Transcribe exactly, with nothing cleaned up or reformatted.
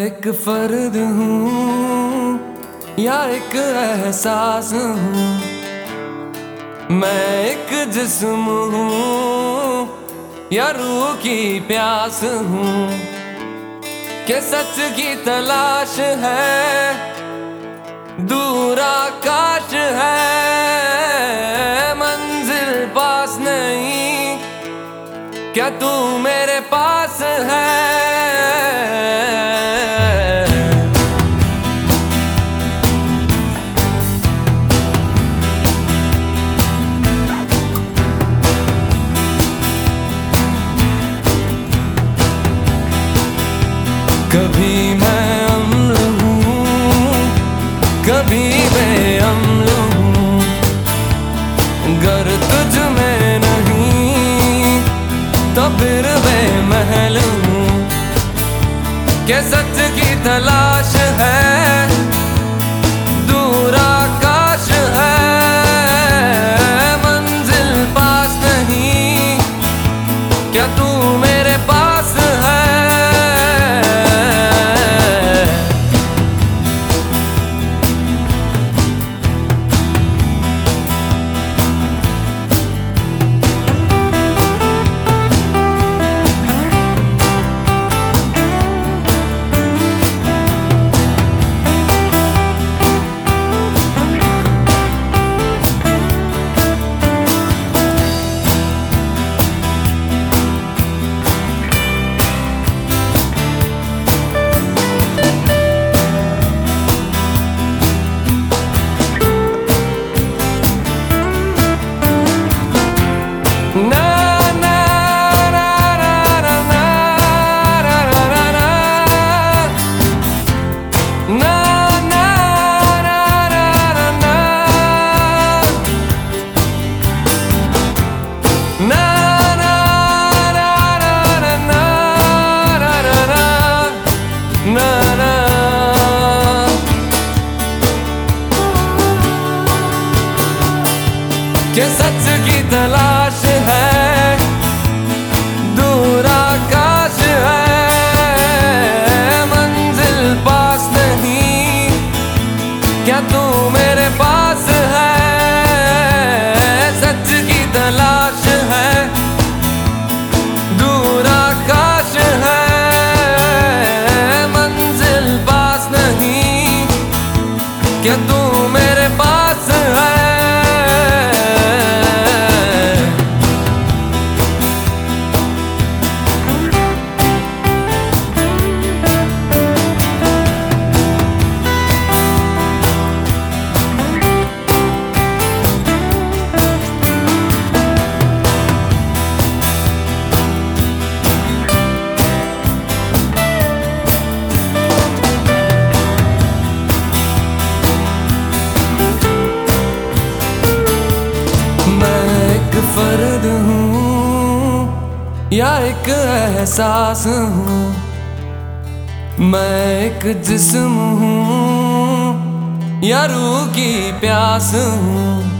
एक फर्द हूँ या एक एहसास हूँ, मैं एक जिस्म हूँ या रूह की प्यास हूँ, कि सच की तलाश है दूर आकाश है, मंजिल पास नहीं क्या तू मेरे पास है। कभी मैं अम्ल हूँ कभी बेअम्ल हूँ, गर तुझ में नहीं तो फिर बेमहल हूँ, कि सच की तलाश है दूर आकाश है, मंजिल पास नहीं क्या तू मेरे पास है। कि सच की तलाश है दूर आकाश है, मंजिल पास नहीं क्या तू मेरे पास है। सच की तलाश है दूर आकाश है, मंजिल पास नहीं क्या तू मेरे पास है। फर्द हूँ या एक एहसास हूँ, मैं एक जिस्म हूँ या रूह की प्यास हूँ,